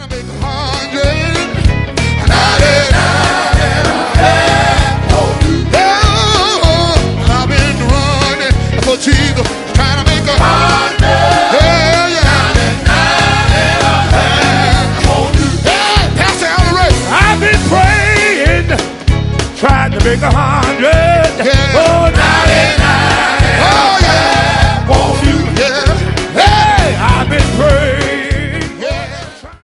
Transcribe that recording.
make 199. I've been running for Jesus, trying to make 100. Pastor Allen Ray, I've been praying, trying to make 100.